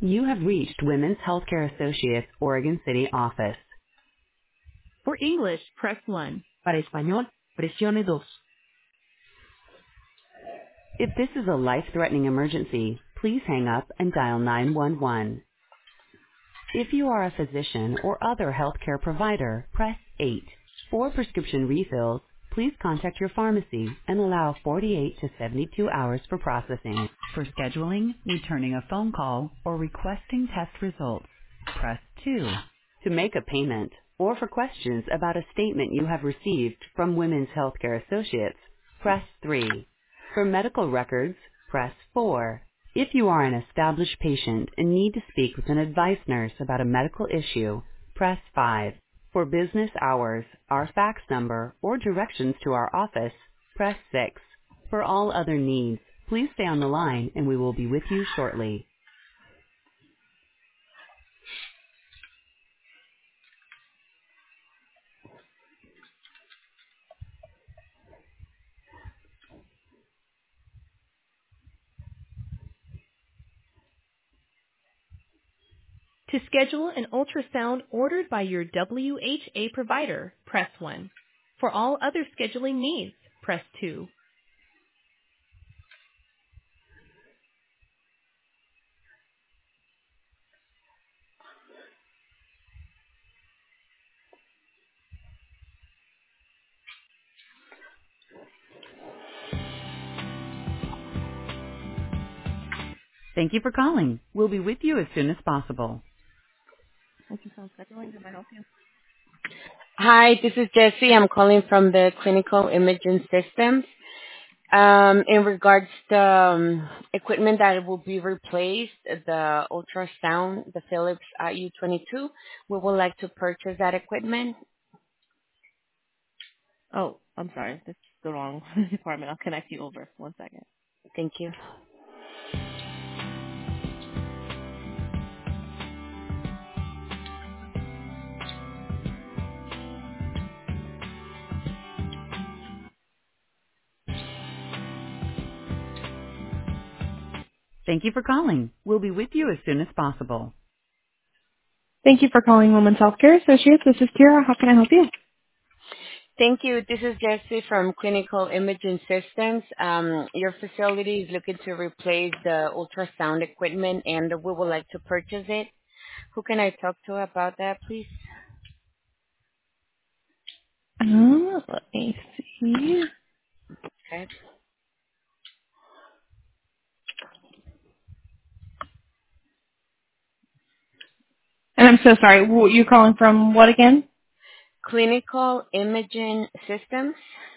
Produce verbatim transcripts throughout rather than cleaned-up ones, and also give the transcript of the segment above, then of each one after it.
You have reached Women's Healthcare Associates Oregon City office. For English, press one. Para español, presione dos. If this is a life-threatening emergency, please hang up and dial nine one one. If you are a physician or other healthcare provider, press eight. For prescription refills, please contact your pharmacy and allow forty-eight to seventy-two hours for processing. For scheduling, returning a phone call, or requesting test results, press two. To make a payment, or for questions about a statement you have received from Women's Healthcare Associates, press three. For medical records, press four. If you are an established patient and need to speak with an advice nurse about a medical issue, press five. For business hours, our fax number, or directions to our office, press six. For all other needs, please stay on the line and we will be with you shortly. To schedule an ultrasound ordered by your W H A provider, press one. For all other scheduling needs, press two. Thank you for calling. We'll be with you as soon as possible. Ultrasound scheduling, can I help you? Hi, this is Jessie. I'm calling from the Clinical Imaging Systems. Um, in regards to um, equipment that will be replaced, the ultrasound, the Philips I U twenty-two, we would like to purchase that equipment. Oh, I'm sorry. That's the wrong department. I'll connect you over. One second. Thank you. Thank you for calling. We'll be with you as soon as possible. Thank you for calling Women's Healthcare Associates. This is Kira. How can I help you? Thank you. This is Jessie from Clinical Imaging Systems. Um, your facility is looking to replace the ultrasound equipment, and we would like to purchase it. Who can I talk to about that, please? Uh, let me see. Okay. And I'm so sorry. w- You're calling from what again? Clinical Imaging Systems.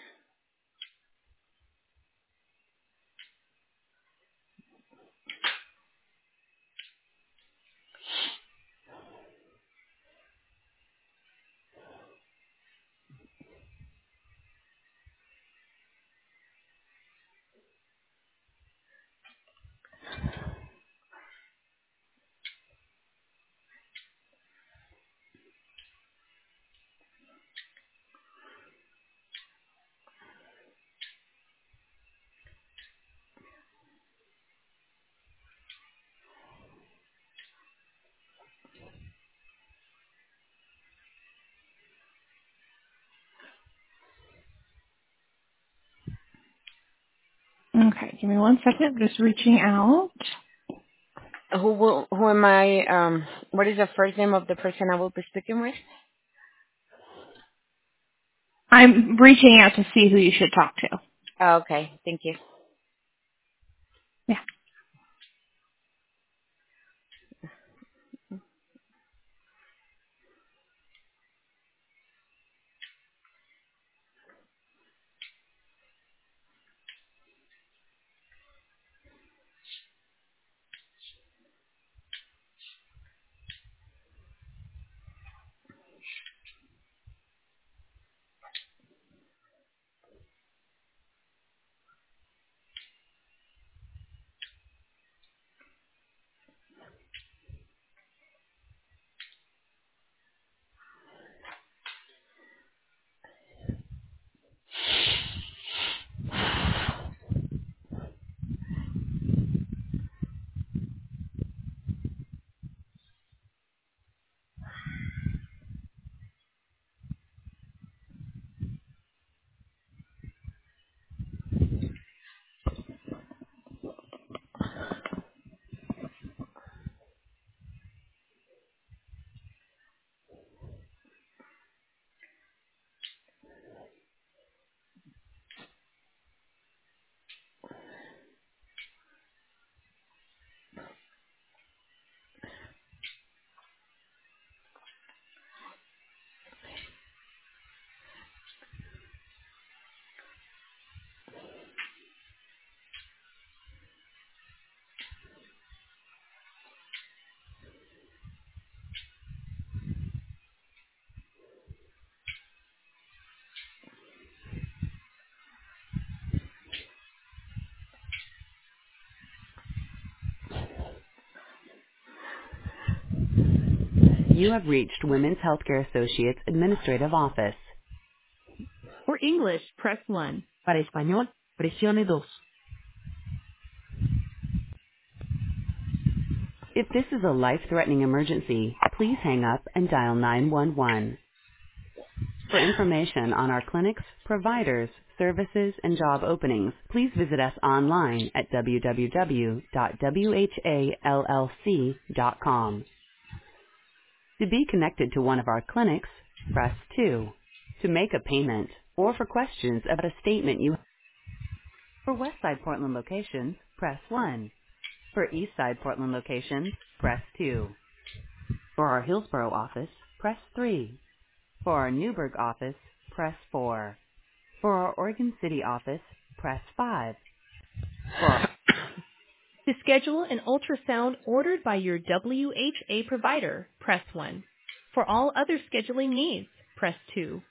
Okay, give me one second. I'm just reaching out. Who will, who am I? Um, what is the first name of the person I will be speaking with? I'm reaching out to see who you should talk to. Oh, okay. Thank you. Yeah. You have reached Women's Healthcare Associates Administrative Office. For English, press one. Para español, presione dos. If this is a life-threatening emergency, please hang up and dial nine one one. For information on our clinics, providers, services, and job openings, please visit us online at w w w dot w h a l l c dot com. To be connected to one of our clinics, press two. To make a payment, or for questions about a statement you... For Westside Portland locations, press one. For Eastside Portland locations, press two. For our Hillsborough office, press three. For our Newburgh office, press four. For our Oregon City office, press five. For our To schedule an ultrasound ordered by your W H A provider, press one. For all other scheduling needs, press two.